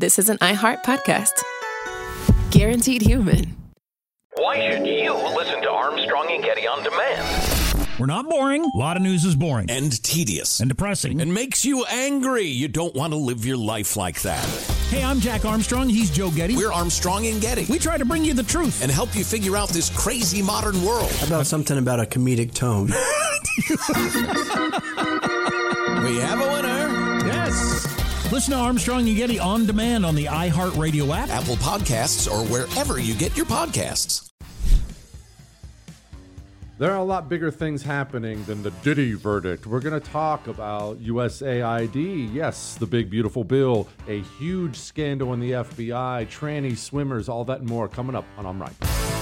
this is an iHeart podcast. Guaranteed human. Why should you listen to Armstrong and Getty on demand? We're not boring. A lot of news is boring. And tedious. And depressing. And makes you angry. You don't want to live your life like that. Hey, I'm Jack Armstrong. He's Joe Getty. We're Armstrong and Getty. We try to bring you the truth. And help you figure out this crazy modern world. How about something about a comedic tone? We have a winner. Yes. Listen to Armstrong and Getty on demand on the iHeartRadio app, Apple Podcasts, or wherever you get your podcasts. There are a lot bigger things happening than the Diddy verdict. We're going to talk about USAID. Yes, the big, beautiful bill. A huge scandal in the FBI. Tranny swimmers, all that and more coming up on I'm Right.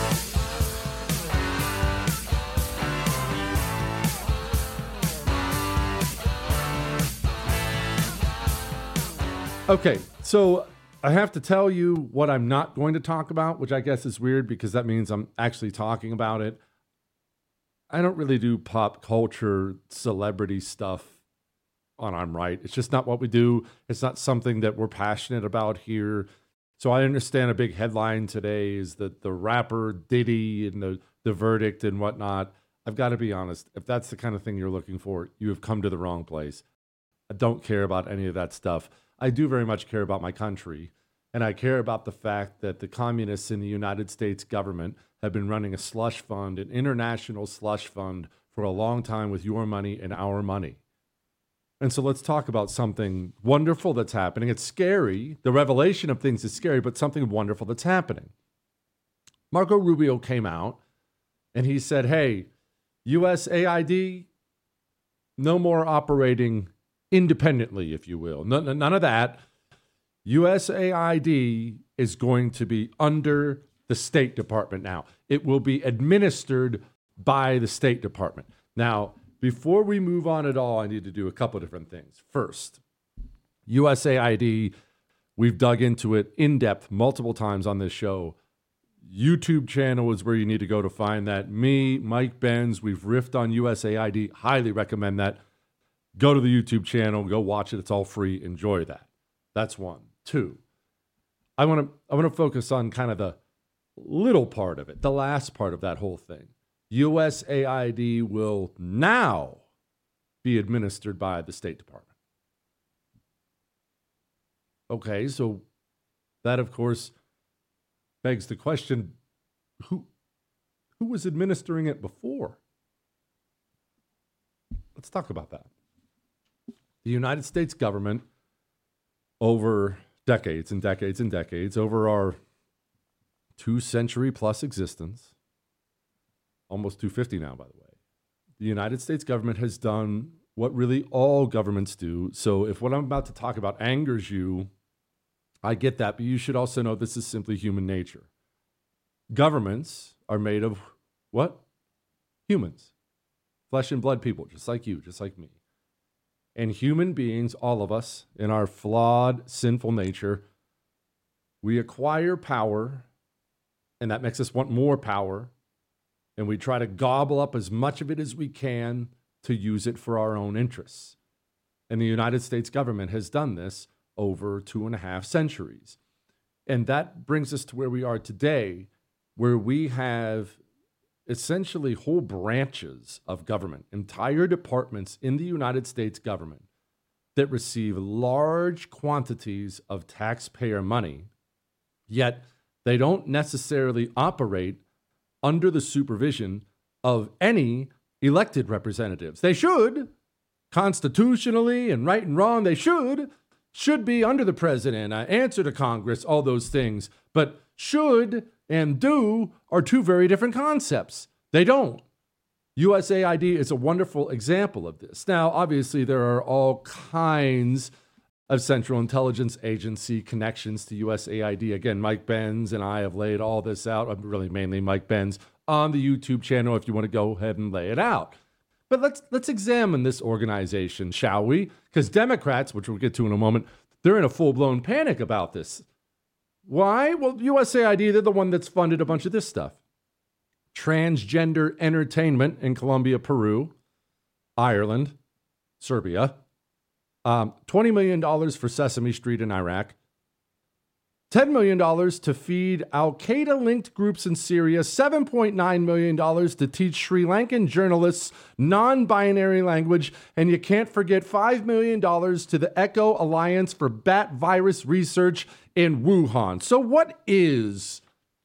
Okay, so I have to tell you what I'm not going to talk about, which I guess is weird because that means I'm actually talking about it. I don't really do pop culture celebrity stuff on I'm Right. It's just not what we do. It's not something that we're passionate about here. So I understand a big headline today is that the rapper Diddy and the verdict and whatnot. I've got to be honest. If that's the kind of thing you're looking for, you have come to the wrong place. I don't care about any of that stuff. I do very much care about my country. And I care about the fact that the communists in the United States government have been running a slush fund, an international slush fund, for a long time with your money and our money. And so let's talk about something wonderful that's happening. It's scary. The revelation of things is scary, but something wonderful that's happening. Marco Rubio came out and he said, hey, USAID, no more operating independently, if you will. None of that. USAID is going to be under the State Department now. It will be administered by the State Department. Now, before we move on at all, I need to do a couple of different things. First, USAID, we've dug into it in depth multiple times on this show. YouTube channel is where you need to go to find that. Me, Mike Benz, we've riffed on USAID. Highly recommend that. Go to the YouTube channel, go watch it. It's all free. Enjoy that. That's one. Two, I want to focus on kind of the little part of it, the last part of that whole thing. USAID will now be administered by the State Department. Okay, so that, of course, begs the question, who was administering it before? Let's talk about that. The United States government, over decades and decades and decades, over our 2-century-plus existence, almost 250 now, by the way, the United States government has done what really all governments do. So if what I'm about to talk about angers you, I get that, but you should also know this is simply human nature. Governments are made of what? Humans. Flesh and blood people, just like you, just like me. And human beings, all of us, in our flawed, sinful nature, we acquire power, and that makes us want more power, and we try to gobble up as much of it as we can to use it for our own interests. And the United States government has done this over 2.5 centuries. And that brings us to where we are today, where we have essentially whole branches of government, entire departments in the United States government that receive large quantities of taxpayer money, yet they don't necessarily operate under the supervision of any elected representatives. They should, constitutionally and right and wrong, they should be under the president, answer to Congress, all those things. But should and do are two very different concepts. They don't. USAID is a wonderful example of this. Now, obviously, there are all kinds of Central Intelligence Agency connections to USAID. Again, Mike Benz and I have laid all this out, really mainly Mike Benz, on the YouTube channel if you want to go ahead and lay it out. But let's examine this organization, shall we? Because Democrats, which we'll get to in a moment, they're in a full-blown panic about this. Why? Well, USAID, they're the one that's funded a bunch of this stuff. Transgender entertainment in Colombia, Peru, Ireland, Serbia. $20 million for Sesame Street in Iraq. $10 million to feed al-Qaeda-linked groups in Syria, $7.9 million to teach Sri Lankan journalists non-binary language, and you can't forget $5 million to the ECHO Alliance for Bat Virus Research in Wuhan. So what is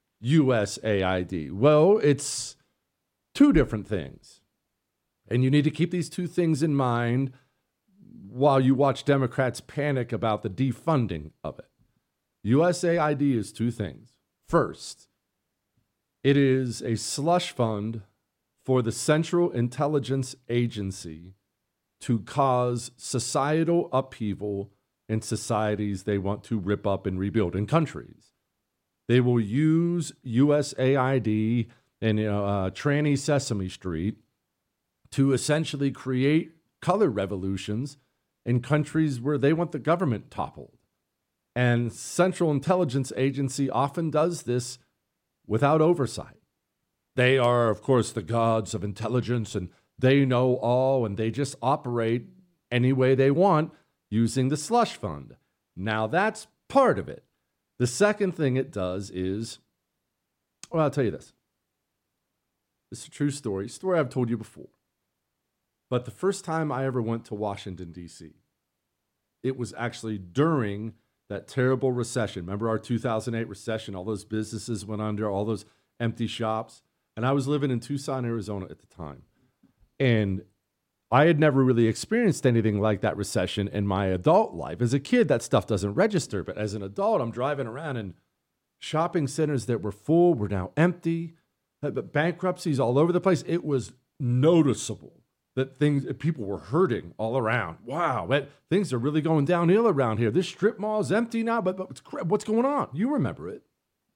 USAID? Well, it's two different things. And you need to keep these two things in mind while you watch Democrats panic about the defunding of it. USAID is two things. First, it is a slush fund for the Central Intelligence Agency to cause societal upheaval in societies they want to rip up and rebuild in countries. They will use USAID and tranny Sesame Street to essentially create color revolutions in countries where they want the government toppled. And Central Intelligence Agency often does this without oversight. They are, of course, the gods of intelligence, and they know all, and they just operate any way they want using the slush fund. Now, that's part of it. The second thing it does is, well, I'll tell you this. This is a true story I've told you before. But the first time I ever went to Washington, D.C., it was actually during that terrible recession. Remember our 2008 recession? All those businesses went under, all those empty shops. And I was living in Tucson, Arizona at the time. And I had never really experienced anything like that recession in my adult life. As a kid, that stuff doesn't register. But as an adult, I'm driving around and shopping centers that were full were now empty. Bankruptcies all over the place. It was noticeable that people were hurting all around. Wow, things are really going downhill around here. This strip mall is empty now, but what's going on? You remember it.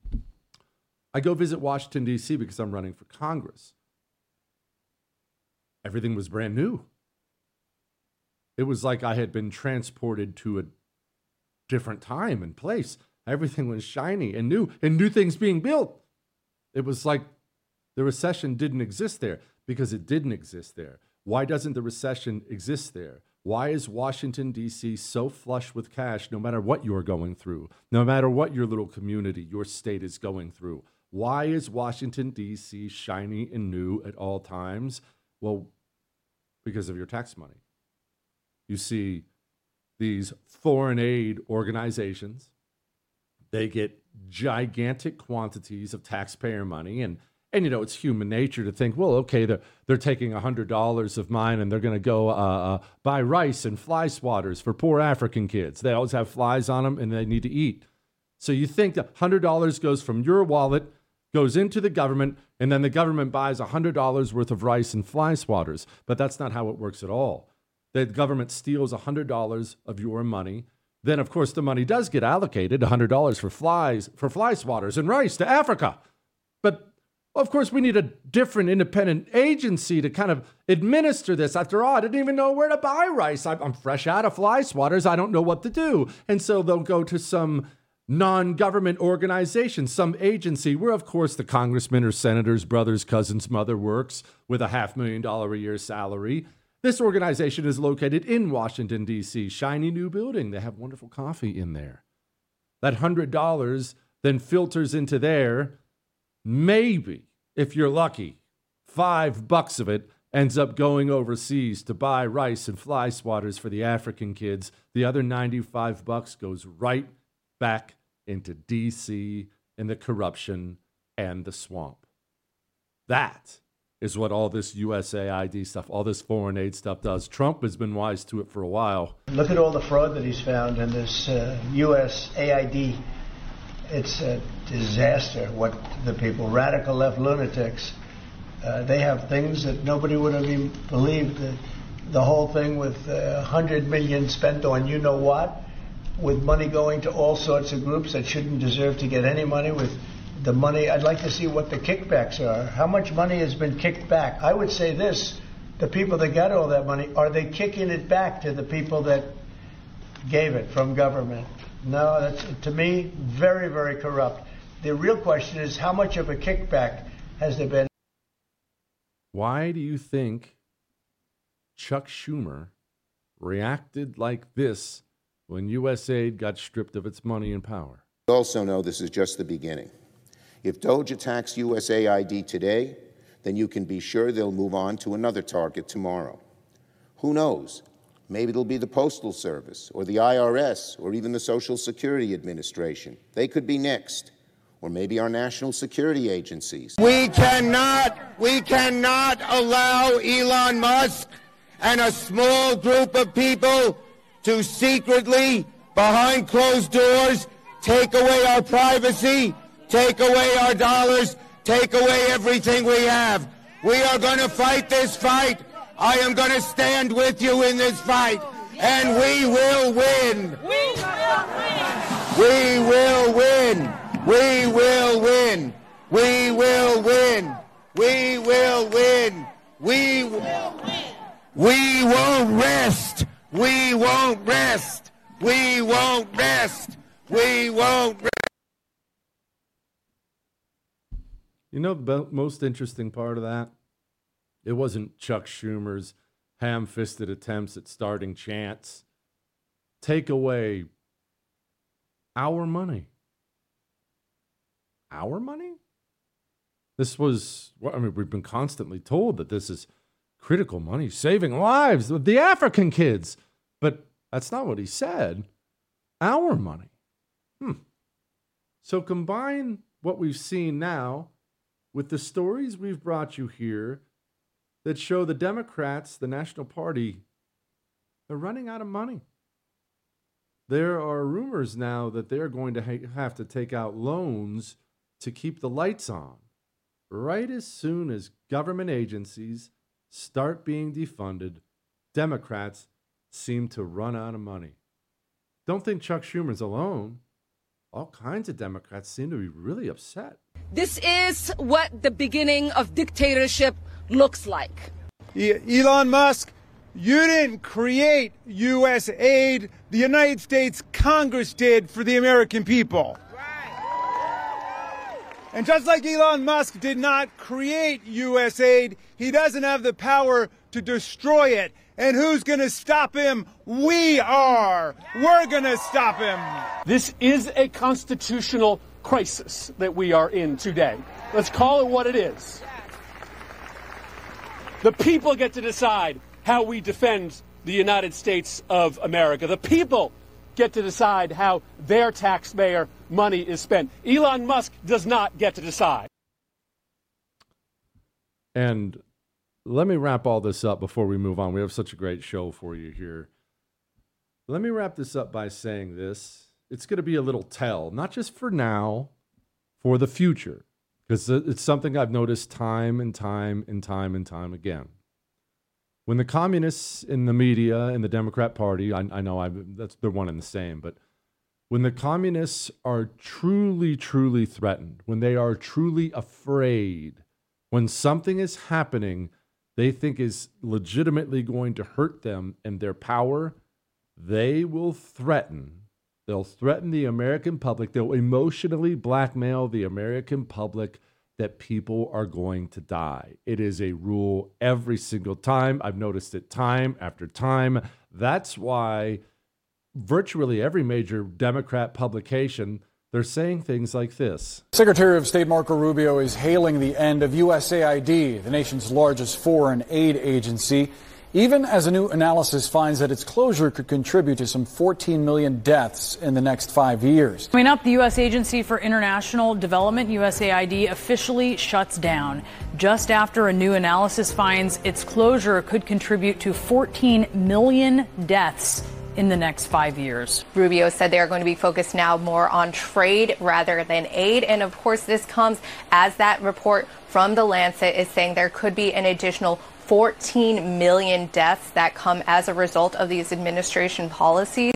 I go visit Washington, D.C. because I'm running for Congress. Everything was brand new. It was like I had been transported to a different time and place. Everything was shiny and new things being built. It was like the recession didn't exist there because it didn't exist there. Why doesn't the recession exist there? Why is Washington, D.C. so flush with cash no matter what you're going through, no matter what your little community, your state is going through? Why is Washington, D.C. shiny and new at all times? Well, because of your tax money. You see, these foreign aid organizations, they get gigantic quantities of taxpayer money, and it's human nature to think, well, okay, they're taking $100 of mine and they're going to go buy rice and fly swatters for poor African kids. They always have flies on them and they need to eat. So you think that $100 goes from your wallet, goes into the government, and then the government buys $100 worth of rice and fly swatters. But that's not how it works at all. The government steals $100 of your money. Then, of course, the money does get allocated, $100 for fly swatters and rice to Africa. But of course, we need a different independent agency to kind of administer this. After all, I didn't even know where to buy rice. I'm fresh out of fly swatters. I don't know what to do. And so they'll go to some non-government organization, some agency where, of course, the congressman or senator's brother's cousin's mother works with a $500,000 a year salary. This organization is located in Washington, D.C., shiny new building. They have wonderful coffee in there. That $100 then filters into there. Maybe, if you're lucky, $5 of it ends up going overseas to buy rice and fly swatters for the African kids. The other $95 goes right back into D.C. and the corruption and the swamp. That is what all this USAID stuff, all this foreign aid stuff does. Trump has been wise to it for a while. Look at all the fraud that he's found in this USAID. It's a disaster what the people, radical left lunatics, they have things that nobody would have even believed. The whole thing with $100 million spent on you know what, with money going to all sorts of groups that shouldn't deserve to get any money. With the money, I'd like to see what the kickbacks are. How much money has been kicked back? I would say this, the people that got all that money, are they kicking it back to the people that gave it from government? No, that's, to me, very, very corrupt. The real question is, how much of a kickback has there been? Why do you think Chuck Schumer reacted like this when USAID got stripped of its money and power? We also know this is just the beginning. If Doge attacks USAID today, then you can be sure they'll move on to another target tomorrow. Who knows? Maybe it'll be the Postal Service or the IRS or even the Social Security Administration. They could be next. Or maybe our national security agencies. We cannot allow Elon Musk and a small group of people to secretly, behind closed doors, take away our privacy, take away our dollars, take away everything we have. We are going to fight this fight. I am going to stand with you in this fight, and we will win. We will win. We will win. We will win. We will win. We won't rest. We won't rest. We won't rest. We won't rest. You know the most interesting part of that? It wasn't Chuck Schumer's ham-fisted attempts at starting chants. Take away our money. Our money? This was, we've been constantly told that this is critical money, saving lives of the African kids. But that's not what he said. Our money. So combine what we've seen now with the stories we've brought you here that show the Democrats, the National Party, they're running out of money. There are rumors now that they're going to have to take out loans to keep the lights on, right as soon as government agencies start being defunded. Democrats seem to run out of money. Don't think Chuck Schumer's alone. All kinds of Democrats seem to be really upset. This is what the beginning of dictatorship looks like. Elon Musk, you didn't create U.S. aid. The United States Congress did for the American people. And just like Elon Musk did not create U.S. aid, he doesn't have the power to destroy it. And who's going to stop him? We are. We're going to stop him. This is a constitutional crisis that we are in today. Let's call it what it is. The people get to decide how we defend the United States of America. The people get to decide how their taxpayer money is spent. Elon Musk does not get to decide. And let me wrap all this up before we move on. We have such a great show for you here. Let me wrap this up by saying this. It's going to be a little tell, not just for now, for the future, because it's something I've noticed time and time again. When the communists in the media and the Democrat Party, I know they're one and the same, but when the communists are truly threatened, when they are truly afraid, when something is happening they think is legitimately going to hurt them and their power, they will threaten. They'll threaten the American public. They'll emotionally blackmail the American public that people are going to die. It is a rule every single time. I've noticed it time after time. That's why virtually every major Democrat publication, they're saying things like this. Secretary of State Marco Rubio is hailing the end of USAID, the nation's largest foreign aid agency, even as a new analysis finds that its closure could contribute to some 14 million deaths in the next 5 years. Coming up, the U.S. Agency for International Development, USAID, officially shuts down just after a new analysis finds its closure could contribute to 14 million deaths in the next 5 years. Rubio said they are going to be focused now more on trade rather than aid. And of course, this comes as that report from The Lancet is saying there could be an additional 14 million deaths that come as a result of these administration policies.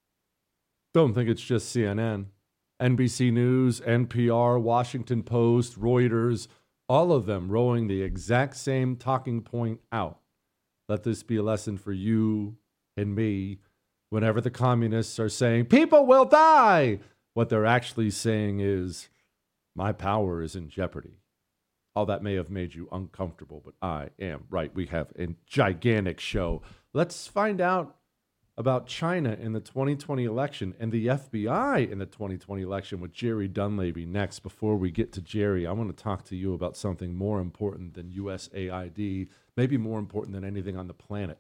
Don't think it's just CNN. NBC News, NPR, Washington Post, Reuters, all of them rolling the exact same talking point out. Let this be a lesson for you and me. Whenever the communists are saying, people will die, what they're actually saying is, my power is in jeopardy. All that may have made you uncomfortable, but I am right. We have a gigantic show. Let's find out about China in the 2020 election and the FBI in the 2020 election with Jerry Dunleavy next. Before we get to Jerry, I want to talk to you about something more important than USAID, maybe more important than anything on the planet.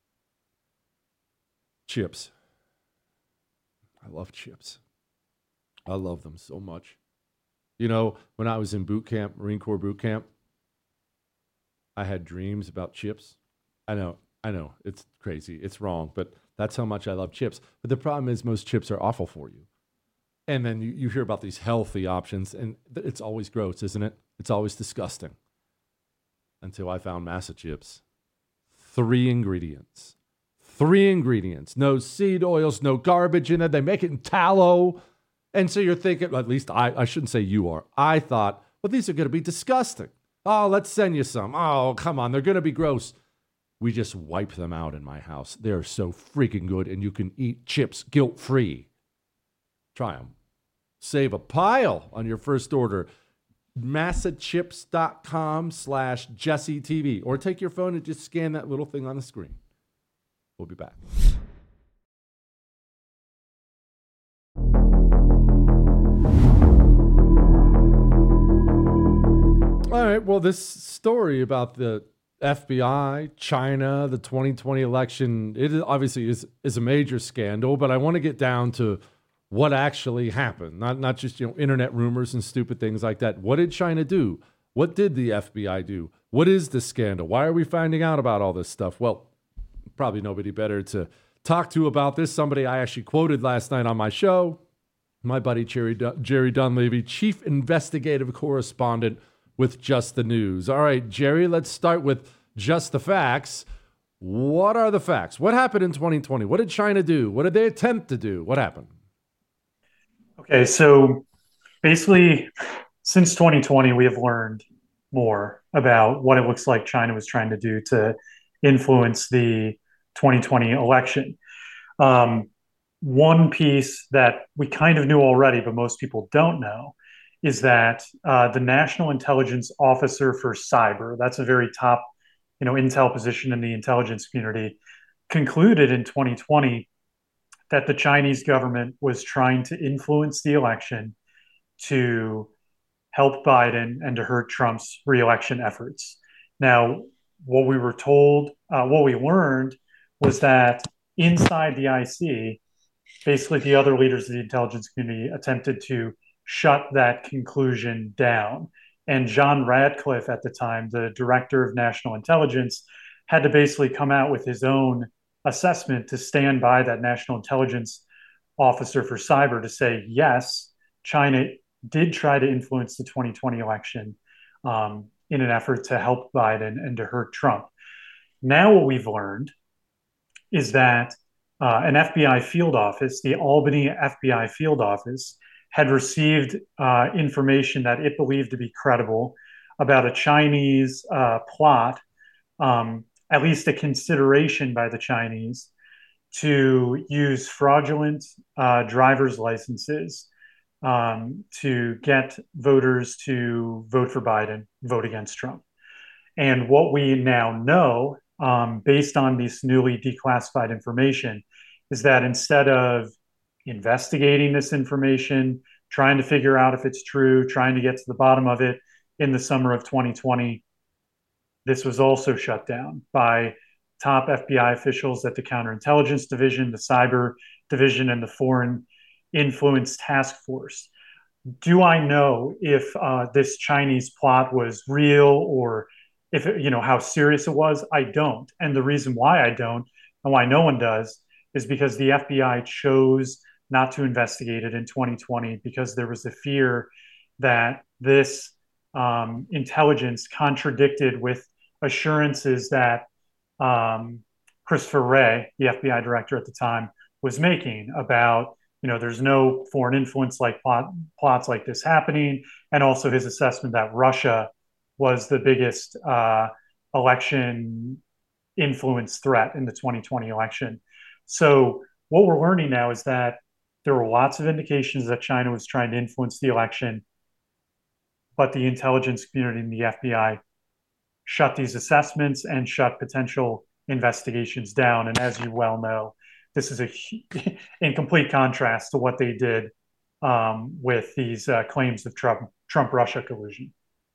Chips. I love chips. I love them so much. You know, when I was in boot camp, Marine Corps boot camp, I had dreams about chips. I know, it's crazy, it's wrong, but that's how much I love chips. But the problem is most chips are awful for you. And then you hear about these healthy options, and it's always gross, isn't it? It's always disgusting. Until I found Massa Chips. 3 ingredients. 3 ingredients. No seed oils, no garbage in it. They make it in tallow. And so you're thinking, at least I shouldn't say you are. I thought, well, these are going to be disgusting. Oh, let's send you some. Oh, come on, they're going to be gross. We just wipe them out in my house. They're so freaking good, and you can eat chips guilt-free. Try them. Save a pile on your first order. massachips.com/JesseTV. Or take your phone and just scan that little thing on the screen. We'll be back. All right, well, this story about the FBI, China, the 2020 election, it obviously is a major scandal, but I want to get down to what actually happened, not just internet rumors and stupid things like that. What did China do? What did the FBI do? What is the scandal? Why are we finding out about all this stuff? Well, probably nobody better to talk to about this. Somebody I actually quoted last night on my show, my buddy Jerry Dunleavy, chief investigative correspondent with Just the News. All right, Jerry, let's start with Just the Facts. What are the facts? What happened in 2020? What did China do? What did they attempt to do? What happened? Okay, so basically, since 2020, we have learned more about what it looks like China was trying to do to influence the 2020 election. One piece that we kind of knew already, but most people don't know, is that the National Intelligence Officer for Cyber, that's a very top, intel position in the intelligence community, concluded in 2020 that the Chinese government was trying to influence the election to help Biden and to hurt Trump's re-election efforts. Now, what we were told, what we learned was that inside the IC, basically the other leaders of the intelligence community attempted to shut that conclusion down. And John Radcliffe at the time, the director of national intelligence, had to basically come out with his own assessment to stand by that national intelligence officer for cyber to say, yes, China did try to influence the 2020 election in an effort to help Biden and to hurt Trump. Now what we've learned is that an FBI field office, the Albany FBI field office, had received information that it believed to be credible about a Chinese plot, at least a consideration by the Chinese, to use fraudulent driver's licenses to get voters to vote for Biden, vote against Trump. And what we now know, based on this newly declassified information, is that instead of investigating this information, trying to figure out if it's true, trying to get to the bottom of it in the summer of 2020, this was also shut down by top FBI officials at the Counterintelligence Division, the Cyber Division, and the Foreign Influence Task Force. Do I know if this Chinese plot was real or if how serious it was? I don't. And the reason why I don't, and why no one does, is because the FBI chose not to investigate it in 2020 because there was a fear that this intelligence contradicted with assurances that Christopher Wray, the FBI director at the time, was making about, there's no foreign influence like plots like this happening, and also his assessment that Russia was the biggest election influence threat in the 2020 election. So what we're learning now is that there were lots of indications that China was trying to influence the election, but the intelligence community and the FBI shut these assessments and shut potential investigations down. And as you well know, this is in complete contrast to what they did with these claims of Trump-Russia collusion.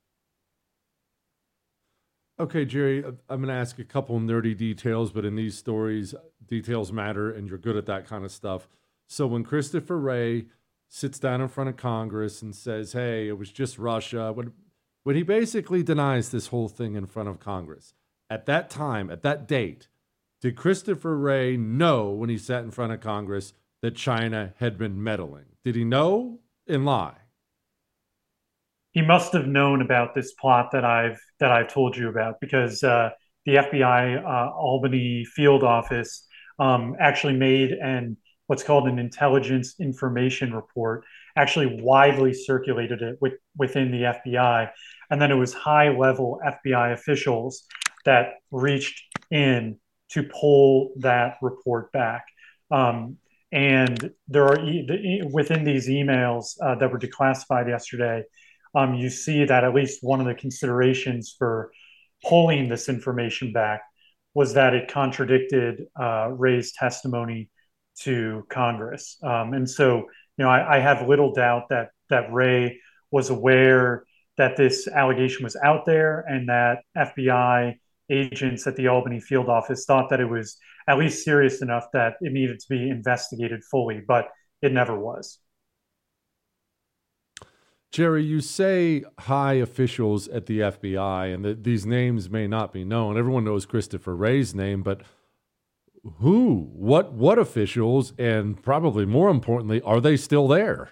Okay, Jerry, I'm going to ask a couple nerdy details, but in these stories, details matter, and you're good at that kind of stuff. So when Christopher Wray sits down in front of Congress and says, hey, it was just Russia, when he basically denies this whole thing in front of Congress, at that time, at that date, did Christopher Wray know when he sat in front of Congress that China had been meddling? Did he know and lie? He must have known about this plot that I've told you about, because the FBI Albany field office actually made what's called an intelligence information report, actually widely circulated it within the FBI. And then it was high-level FBI officials that reached in to pull that report back. And there are, within these emails that were declassified yesterday, you see that at least one of the considerations for pulling this information back was that it contradicted Wray's testimony to Congress. And so, I have little doubt that Wray was aware that this allegation was out there, and that FBI agents at the Albany field office thought that it was at least serious enough that it needed to be investigated fully, but it never was. Jerry, you say high officials at the FBI, and these names may not be known. Everyone knows Christopher Wray's name, but who, what officials, and probably more importantly, are they still there?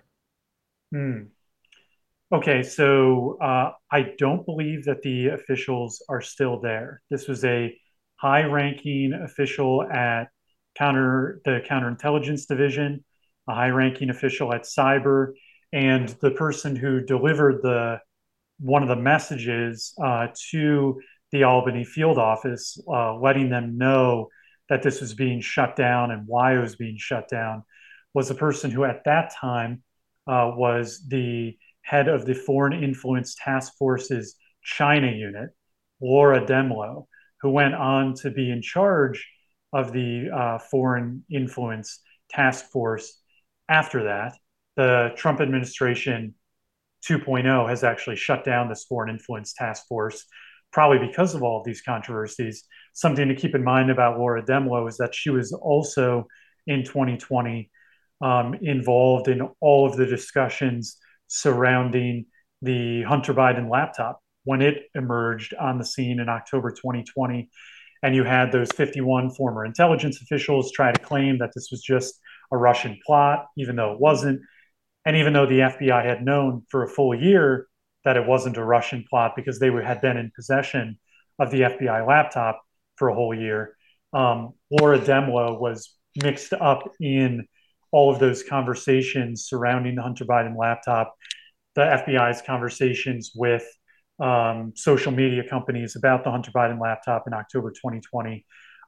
Okay, so I don't believe that the officials are still there. This was a high-ranking official at the Counterintelligence Division, a high-ranking official at Cyber, and the person who delivered one of the messages to the Albany field office, letting them know that this was being shut down and why it was being shut down, was the person who at that time was the head of the Foreign Influence Task Force's China unit, Laura Demlow, who went on to be in charge of the Foreign Influence Task Force after that. The Trump administration 2.0 has actually shut down this Foreign Influence Task Force, probably because of all of these controversies. Something to keep in mind about Laura Demlow is that she was also in 2020 involved in all of the discussions surrounding the Hunter Biden laptop when it emerged on the scene in October 2020. And you had those 51 former intelligence officials try to claim that this was just a Russian plot, even though it wasn't. And even though the FBI had known for a full year that it wasn't a Russian plot because they had been in possession of the FBI laptop for a whole year, Laura Demlow was mixed up in all of those conversations surrounding the Hunter Biden laptop, the FBI's conversations with social media companies about the Hunter Biden laptop in October 2020.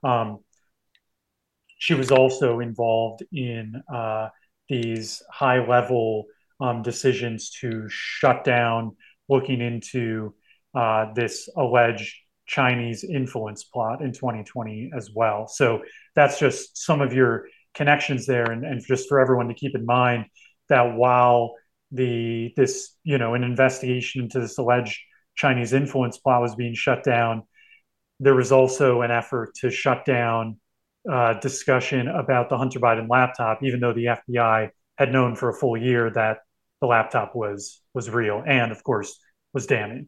She was also involved in these high-level decisions to shut down, looking into this alleged Chinese influence plot in 2020 as well. So that's just some of your connections there, and just for everyone to keep in mind that while an investigation into this alleged Chinese influence plot was being shut down, there was also an effort to shut down discussion about the Hunter Biden laptop, even though the FBI had known for a full year that the laptop was real and, of course, was damning.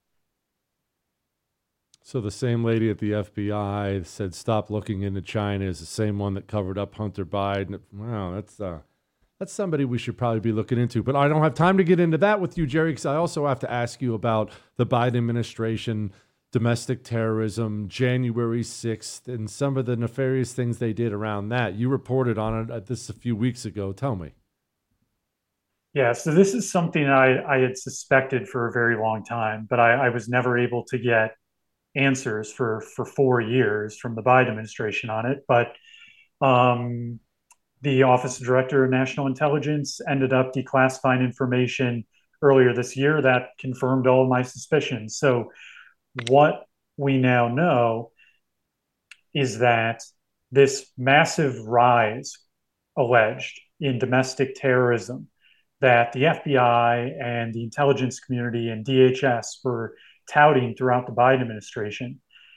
So the same lady at the FBI said, "Stop looking into China," is the same one that covered up Hunter Biden. Wow, that's somebody we should probably be looking into. But I don't have time to get into that with you, Jerry, because I also have to ask you about the Biden administration, domestic terrorism, January 6th, and some of the nefarious things they did around that. You reported on it this a few weeks ago. Tell me. Yeah, so this is something I had suspected for a very long time, but I was never able to get answers for 4 years from the Biden administration on it. But the Office of Director of National Intelligence ended up declassifying information earlier this year that confirmed all of my suspicions. So what we now know is that this massive rise alleged in domestic terrorism that the FBI and the intelligence community and DHS were touting throughout the Biden administration,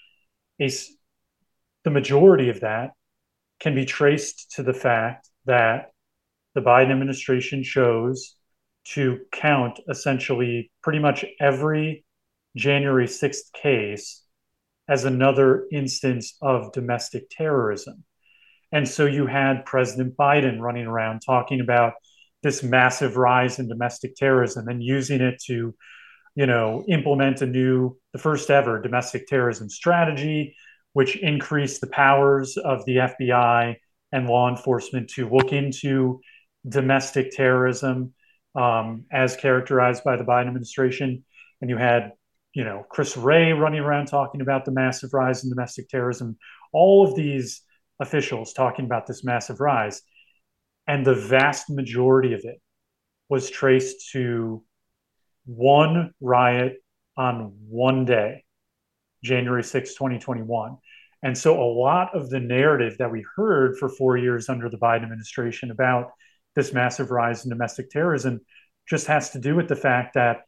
the majority of that can be traced to the fact that the Biden administration chose to count essentially pretty much every January 6th case as another instance of domestic terrorism. And so you had President Biden running around talking about this massive rise in domestic terrorism and using it to, implement the first ever domestic terrorism strategy, which increased the powers of the FBI and law enforcement to look into domestic terrorism as characterized by the Biden administration. And you had, Chris Wray running around talking about the massive rise in domestic terrorism, all of these officials talking about this massive rise. And the vast majority of it was traced to one riot on one day, January 6, 2021. And so a lot of the narrative that we heard for 4 years under the Biden administration about this massive rise in domestic terrorism just has to do with the fact that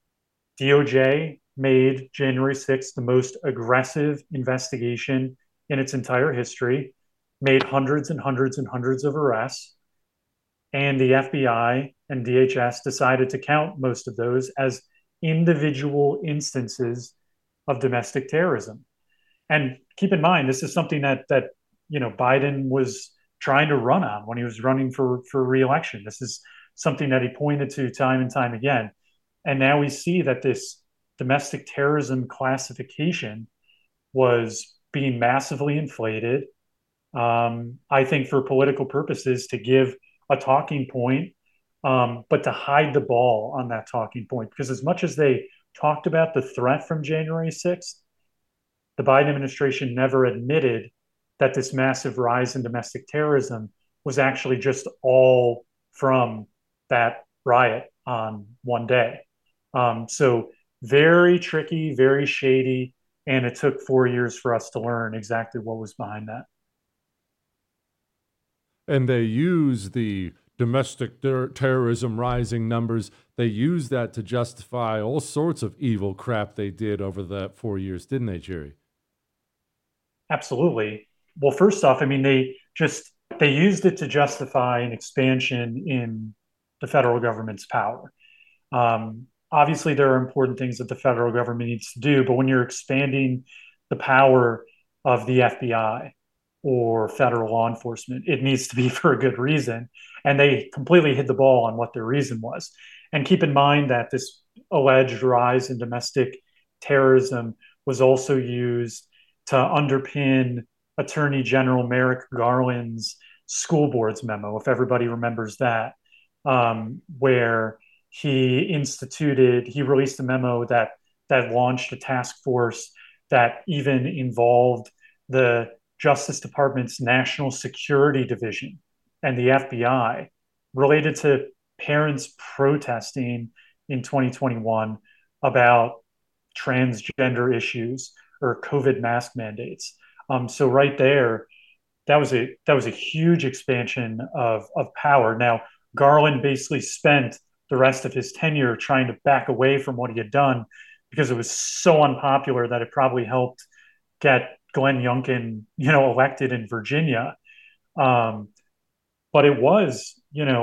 DOJ made January 6th the most aggressive investigation in its entire history, made hundreds and hundreds and hundreds of arrests, and the FBI and DHS decided to count most of those as individual instances of domestic terrorism. And keep in mind, this is something that Biden was trying to run on when he was running for re-election. This is something that he pointed to time and time again. And now we see that this domestic terrorism classification was being massively inflated, I think for political purposes, to give a talking point, but to hide the ball on that talking point. Because as much as they talked about the threat from January 6th, the Biden administration never admitted that this massive rise in domestic terrorism was actually just all from that riot on one day. So very tricky, very shady, and it took 4 years for us to learn exactly what was behind that. And they use the domestic terrorism rising numbers. They use that to justify all sorts of evil crap they did over that 4 years, didn't they, Jerry? Absolutely. Well, first off, I mean, they used it to justify an expansion in the federal government's power. Obviously, there are important things that the federal government needs to do, but when you're expanding the power of the FBI or federal law enforcement, it needs to be for a good reason. And they completely hit the ball on what their reason was. And keep in mind that this alleged rise in domestic terrorism was also used to underpin Attorney General Merrick Garland's school boards memo, if everybody remembers that, where he released a memo that launched a task force that even involved the Justice Department's National Security Division and the FBI related to parents protesting in 2021 about transgender issues or COVID mask mandates. So right there, that was a huge expansion of power. Now, Garland basically spent the rest of his tenure trying to back away from what he had done because it was so unpopular that it probably helped get Glenn Youngkin, elected in Virginia. But it was,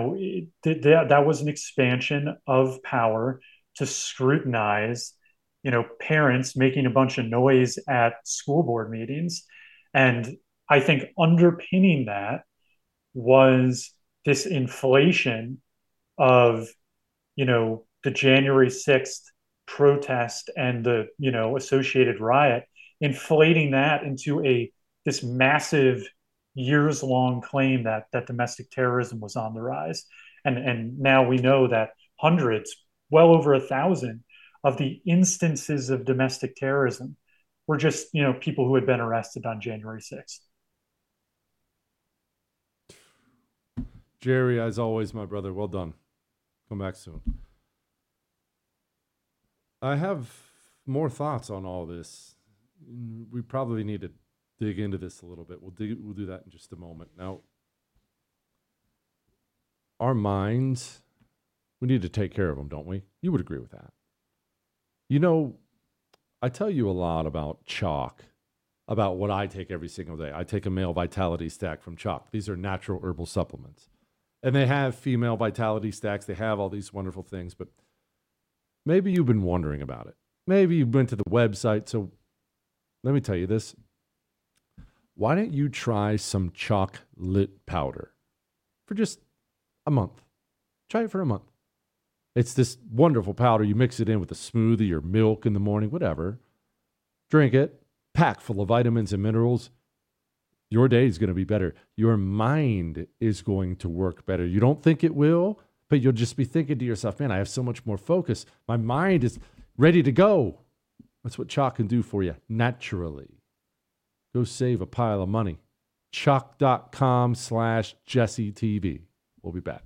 that was an expansion of power to scrutinize, parents making a bunch of noise at school board meetings. And I think underpinning that was this inflation of, the January 6th protest and the, associated riot, inflating that into this massive years-long claim that domestic terrorism was on the rise. And now we know that hundreds, well over 1,000 of the instances of domestic terrorism were just, people who had been arrested on January 6th. Jerry, as always, my brother, well done. Come back soon. I have more thoughts on all this. We probably need to dig into this a little bit. We'll do that in just a moment. Now, our minds, we need to take care of them, don't we? You would agree with that. You know, I tell you a lot about Chalk, about what I take every single day. I take a male vitality stack from Chalk. These are natural herbal supplements. And they have female vitality stacks. They have all these wonderful things. But maybe you've been wondering about it. Maybe you went to the website. So let me tell you this. Why don't you try some Chalk Lit powder for just a month? Try it for a month. It's this wonderful powder. You mix it in with a smoothie or milk in the morning, whatever. Drink it. Packed full of vitamins and minerals. Your day is going to be better. Your mind is going to work better. You don't think it will, but you'll just be thinking to yourself, man, I have so much more focus. My mind is ready to go. That's what Chalk can do for you naturally. Go save a pile of money. Chalk.com/JesseTV. We'll be back.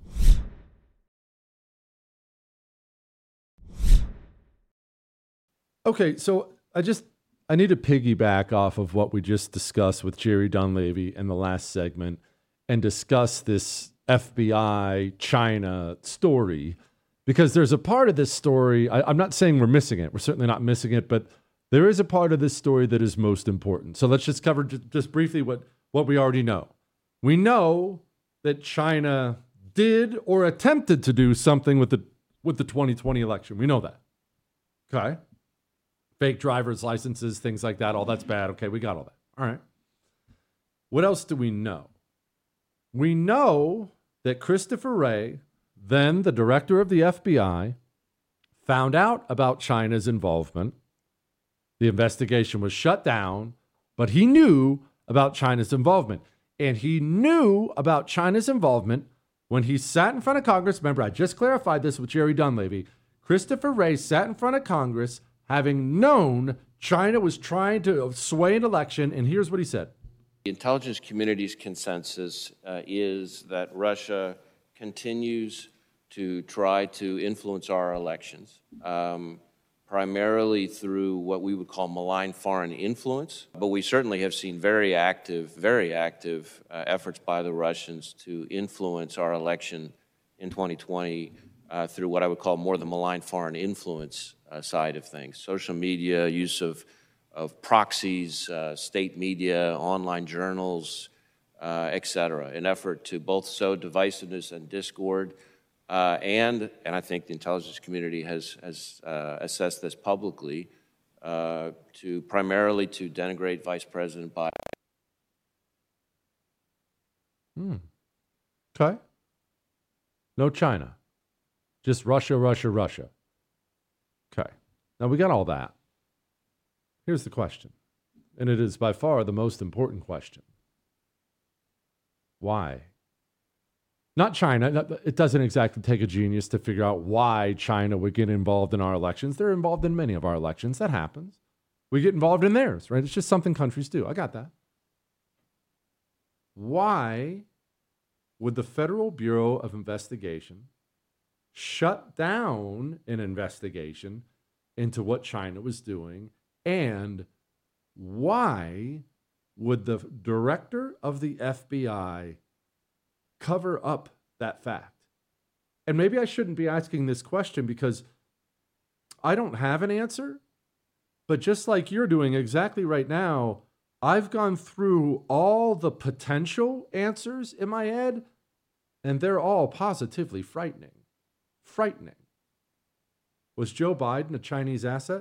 Okay, so I need to piggyback off of what we just discussed with Jerry Dunleavy in the last segment and discuss this FBI China story, because there's a part of this story, I'm not saying we're missing it. We're certainly not missing it, but there is a part of this story that is most important. So let's just cover just briefly what we already know. We know that China did or attempted to do something with the 2020 election. We know that. Okay. Fake driver's licenses, things like that. All that's bad. Okay, we got all that. All right. What else do we know? We know that Christopher Wray, then the director of the FBI, found out about China's involvement. The investigation was shut down, but he knew about China's involvement. And he knew about China's involvement when he sat in front of Congress. Remember, I just clarified this with Jerry Dunleavy. Christopher Wray sat in front of Congress having known China was trying to sway an election, and here's what he said. The intelligence community's consensus is that Russia continues to try to influence our elections, primarily through what we would call malign foreign influence. But we certainly have seen very active efforts by the Russians to influence our election in 2020 through what I would call more the malign foreign influence side of things. Social media, use of proxies, state media, online journals, et cetera, an effort to both sow divisiveness and discord. And I think the intelligence community has assessed this publicly, primarily to denigrate Vice President Biden. Okay. No China. Just Russia, Russia, Russia. Okay. Now we got all that. Here's the question, and it is by far the most important question. Why? Not China. It doesn't exactly take a genius to figure out why China would get involved in our elections. They're involved in many of our elections. That happens. We get involved in theirs, right? It's just something countries do. I got that. Why would the Federal Bureau of Investigation shut down an investigation into what China was doing? And why would the director of the FBI cover up that fact? And maybe I shouldn't be asking this question because I don't have an answer, but just like you're doing exactly right now, I've gone through all the potential answers in my head, and they're all positively frightening. Frightening. Was Joe Biden a Chinese asset?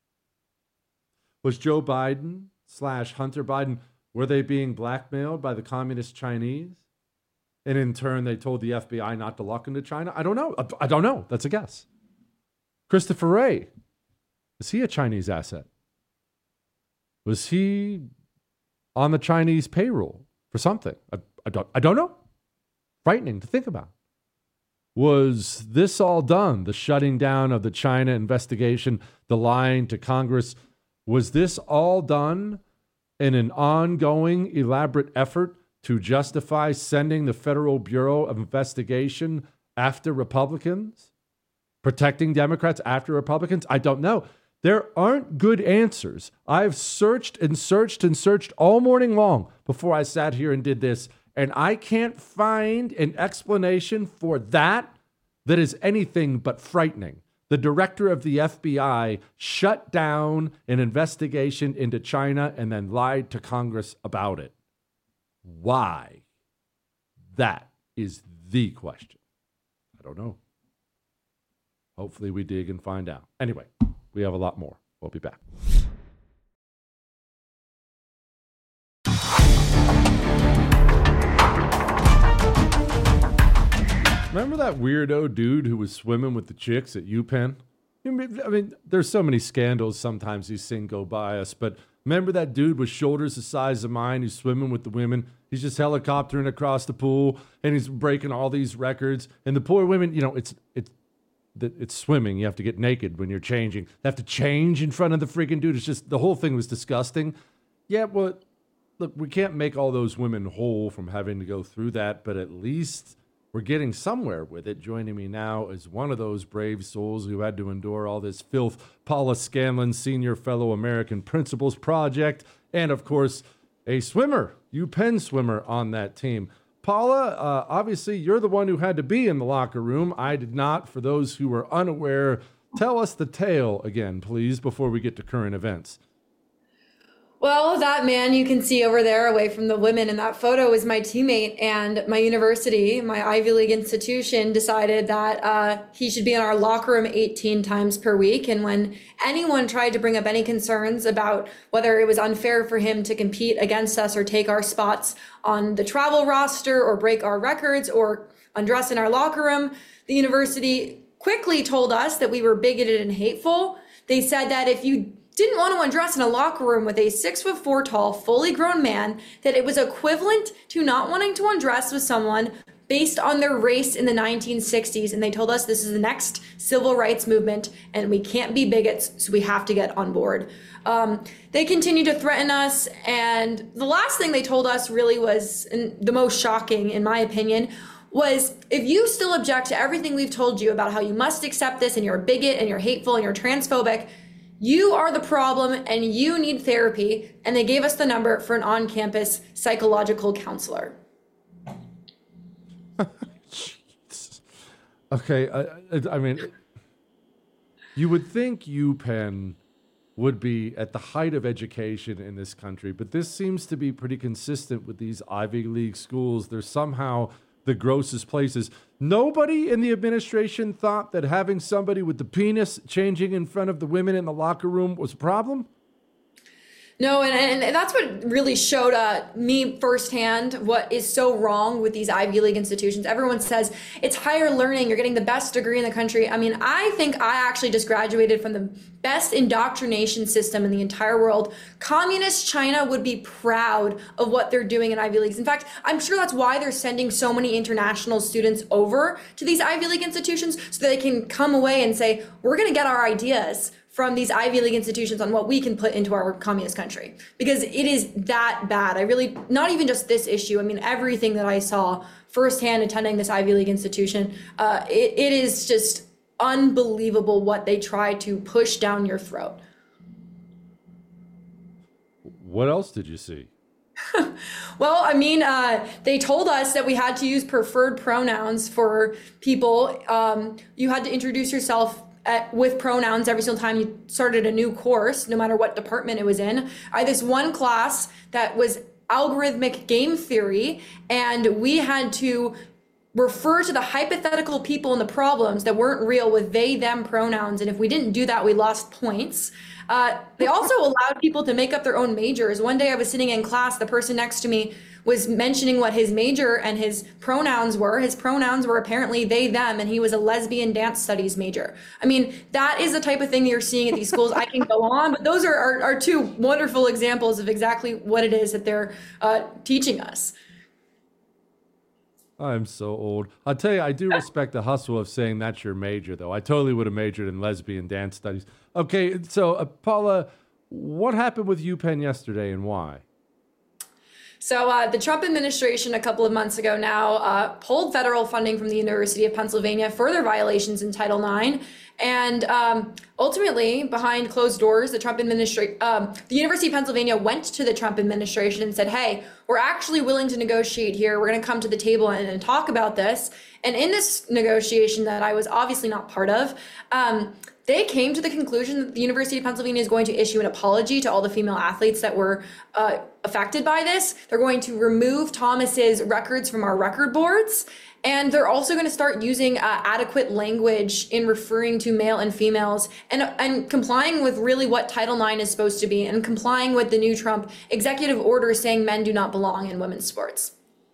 Was Joe Biden / Hunter Biden, were they being blackmailed by the communist Chinese? And in turn, they told the FBI not to look into China? I don't know. I don't know. That's a guess. Christopher Wray, is he a Chinese asset? Was he on the Chinese payroll for something? I don't know. Frightening to think about. Was this all done, the shutting down of the China investigation, the lying to Congress, was this all done in an ongoing, elaborate effort to justify sending the Federal Bureau of Investigation after Republicans? Protecting Democrats after Republicans? I don't know. There aren't good answers. I've searched and searched and searched all morning long before I sat here and did this, and I can't find an explanation for that is anything but frightening. The director of the FBI shut down an investigation into China and then lied to Congress about it. Why? That is the question. I don't know. Hopefully we dig and find out. Anyway, we have a lot more. We'll be back. Remember that weirdo dude who was swimming with the chicks at UPenn? I mean, there's so many scandals sometimes these things go by us, but remember that dude with shoulders the size of mine who's swimming with the women? He's just helicoptering across the pool, and he's breaking all these records. And the poor women, you know, it's swimming. You have to get naked when you're changing. You have to change in front of the freaking dude. It's just, the whole thing was disgusting. Yeah, well, look, we can't make all those women whole from having to go through that, but at least we're getting somewhere with it. Joining me now is one of those brave souls who had to endure all this filth, Paula Scanlon, Senior Fellow American Principles Project, and of course, a swimmer, UPenn swimmer on that team. Paula, obviously you're the one who had to be in the locker room. I did not. For those who were unaware, tell us the tale again, please, before we get to current events. Well, that man you can see over there away from the women in that photo is my teammate, and my university, my Ivy League institution, decided that he should be in our locker room 18 times per week. And when anyone tried to bring up any concerns about whether it was unfair for him to compete against us or take our spots on the travel roster or break our records or undress in our locker room, the university quickly told us that we were bigoted and hateful. They said that if you didn't want to undress in a locker room with a 6'4" tall, fully grown man, that it was equivalent to not wanting to undress with someone based on their race in the 1960s. And they told us this is the next civil rights movement and we can't be bigots, so we have to get on board. They continued to threaten us. And the last thing they told us really was, and the most shocking in my opinion, was if you still object to everything we've told you about how you must accept this and you're a bigot and you're hateful and you're transphobic, you are the problem and you need therapy. And they gave us the number for an on-campus psychological counselor. Okay, I mean, you would think UPenn would be at the height of education in this country, but this seems to be pretty consistent with these Ivy League schools. They're somehow the grossest places. Nobody in the administration thought that having somebody with the penis changing in front of the women in the locker room was a problem? No, and that's what really showed me firsthand what is so wrong with these Ivy League institutions. Everyone says it's higher learning, you're getting the best degree in the country. I mean, I think I actually just graduated from the best indoctrination system in the entire world. Communist China would be proud of what they're doing in Ivy Leagues. In fact, I'm sure that's why they're sending so many international students over to these Ivy League institutions so that they can come away and say, we're going to get our ideas from these Ivy League institutions on what we can put into our communist country, because it is that bad. I really, not even just this issue, I mean, everything that I saw firsthand attending this Ivy League institution, it is just unbelievable what they try to push down your throat. What else did you see? Well, I mean, they told us that we had to use preferred pronouns for people. You had to introduce yourself with pronouns every single time you started a new course, no matter what department it was in. I had this one class that was algorithmic game theory, and we had to refer to the hypothetical people in the problems that weren't real with they, them pronouns. And if we didn't do that, we lost points. They also allowed people to make up their own majors. One day I was sitting in class, the person next to me was mentioning what his major and his pronouns were. His pronouns were apparently they, them, and he was a lesbian dance studies major. I mean, that is the type of thing you're seeing at these schools. I can go on, but those are two wonderful examples of exactly what it is that they're teaching us. I'm so old. I'll tell you, I do respect the hustle of saying that's your major, though. I totally would have majored in lesbian dance studies. Okay, so Paula, what happened with UPenn yesterday and why? So the Trump administration a couple of months ago now pulled federal funding from the University of Pennsylvania for their violations in Title IX. And ultimately, behind closed doors, the Trump administration, the University of Pennsylvania went to the Trump administration and said, hey, we're actually willing to negotiate here. We're going to come to the table and talk about this. And in this negotiation that I was obviously not part of, they came to the conclusion that the University of Pennsylvania is going to issue an apology to all the female athletes that were affected by this. They're going to remove Thomas's records from our record boards. And they're also going to start using adequate language in referring to male and females and complying with really what Title IX is supposed to be and complying with the new Trump executive order saying men do not belong in women's sports.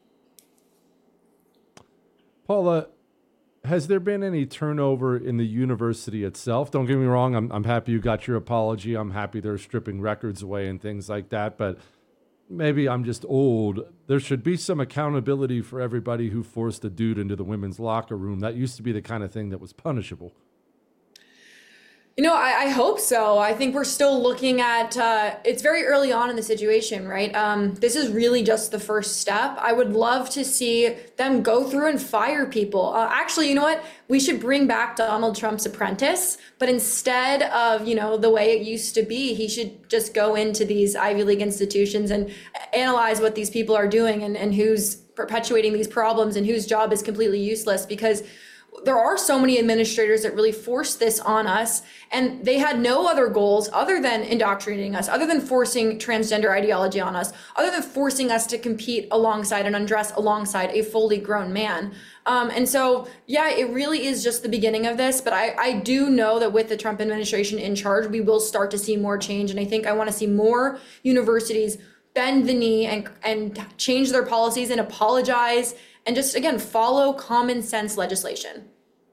Paula, has there been any turnover in the university itself? Don't get me wrong. I'm happy you got your apology. I'm happy they're stripping records away and things like that. But maybe I'm just old. There should be some accountability for everybody who forced a dude into the women's locker room. That used to be the kind of thing that was punishable. You know, I hope so. I think we're still looking at, it's very early on in the situation, right? This is really just the first step. I would love to see them go through and fire people. Actually, you know what? We should bring back Donald Trump's apprentice, but instead of, you know, the way it used to be, he should just go into these Ivy League institutions and analyze what these people are doing and who's perpetuating these problems and whose job is completely useless, because there are so many administrators that really forced this on us, and they had no other goals other than indoctrinating us, other than forcing transgender ideology on us, other than forcing us to compete alongside and undress alongside a fully grown man. And so, yeah, it really is just the beginning of this, but I do know that with the Trump administration in charge, we will start to see more change. And I think I want to see more universities bend the knee and change their policies and apologize and just, again, follow common sense legislation.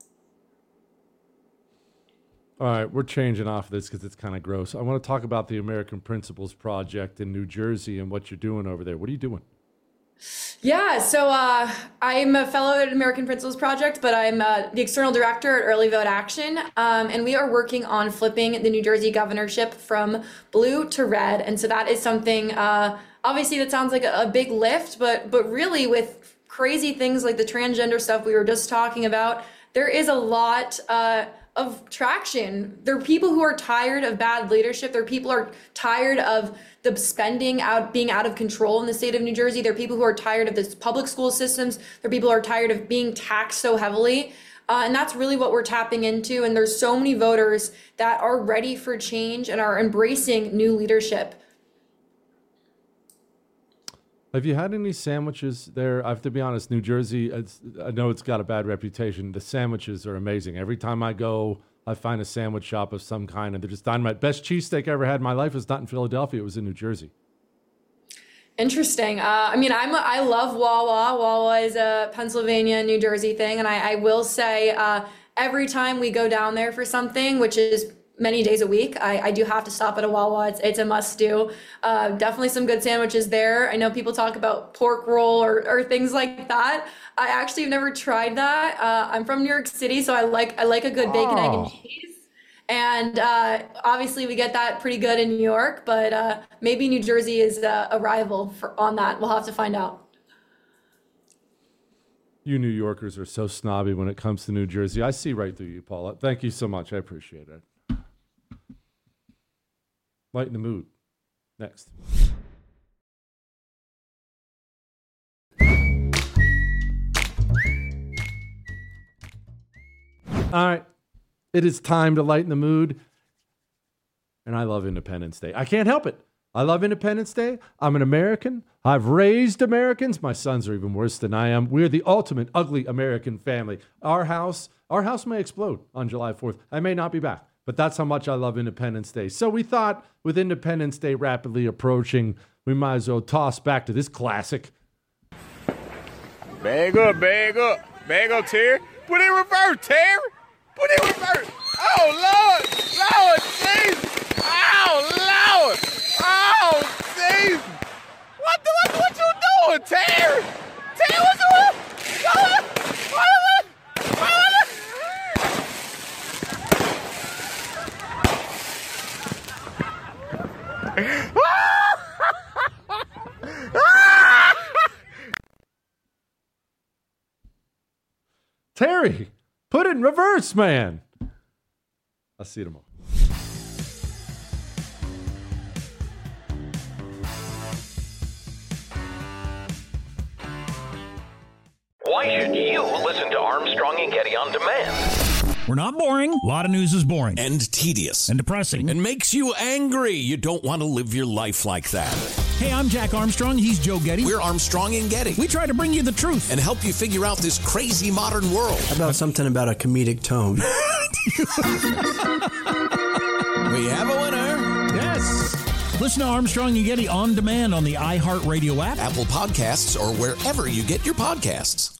All right, we're changing off this because it's kind of gross. I want to talk about the American Principles Project in New Jersey and what you're doing over there. What are you doing? Yeah, so I'm a fellow at American Principles Project, but I'm the external director at Early Vote Action, and we are working on flipping the New Jersey governorship from blue to red. And so that is something, obviously that sounds like a big lift, but really with crazy things like the transgender stuff we were just talking about, there is a lot of traction. There are people who are tired of bad leadership. There are people who are tired of the spending being out of control in the state of New Jersey. There are people who are tired of the public school systems. There are people who are tired of being taxed so heavily. And that's really what we're tapping into. And there's so many voters that are ready for change and are embracing new leadership. Have you had any sandwiches there? I have to be honest, New Jersey, I know it's got a bad reputation. The sandwiches are amazing. Every time I go, I find a sandwich shop of some kind, and they're just dynamite. Best cheesesteak I ever had in my life was not in Philadelphia. It was in New Jersey. Interesting. I mean, I love Wawa. Wawa is a Pennsylvania, New Jersey thing. And I will say every time we go down there for something, which is many days a week, I do have to stop at a Wawa. It's a must do. Definitely some good sandwiches there. I know people talk about pork roll or things like that. I actually have never tried that. I'm from New York City, so I like a good bacon, egg, and cheese. And obviously we get that pretty good in New York, but maybe New Jersey is a rival on that. We'll have to find out. You New Yorkers are so snobby when it comes to New Jersey. I see right through you, Paula. Thank you so much. I appreciate it. Lighten the mood. Next. All right. It is time to lighten the mood. And I love Independence Day. I can't help it. I love Independence Day. I'm an American. I've raised Americans. My sons are even worse than I am. We're the ultimate ugly American family. Our house may explode on July 4th. I may not be back. But that's how much I love Independence Day. So we thought with Independence Day rapidly approaching, we might as well toss back to this classic. Bag up, Terry. Put it in reverse, Terry. Put it in reverse. Oh, Lord, Jesus. Oh, Lord. Oh, Jesus. What you doing, Terry? Terry, what's going on? Terry, put it in reverse, man. I'll see you tomorrow. Why should you listen to Armstrong and Getty on demand? We're not boring. A lot of news is boring. And tedious. And depressing. And makes you angry. You don't want to live your life like that. Hey, I'm Jack Armstrong. He's Joe Getty. We're Armstrong and Getty. We try to bring you the truth. And help you figure out this crazy modern world. How about something about a comedic tone? We have a winner. Yes. Listen to Armstrong and Getty on demand on the iHeartRadio app, Apple Podcasts, or wherever you get your podcasts.